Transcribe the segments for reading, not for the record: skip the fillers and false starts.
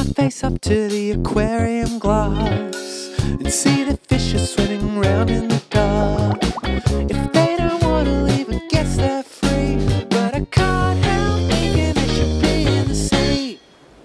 face up to the aquarium glass and see the fishes swimming round in the dark. If they don't want to leave, I guess they're free, but I can't help thinking they should be in the sea.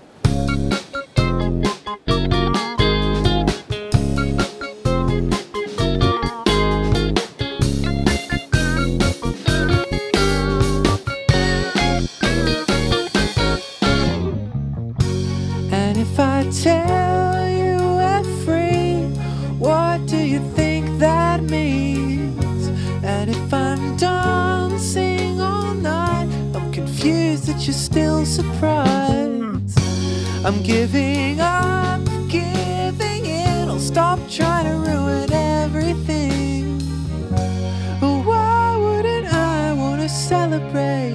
And if I tell you we're free, what do you think that means? And if I'm dancing all night, I'm confused that you're still surprised. I'm giving up, giving in, I'll stop trying to ruin everything. But why wouldn't I want to celebrate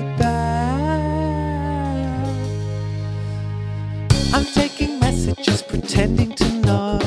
that? I'm taking messages, pretending to know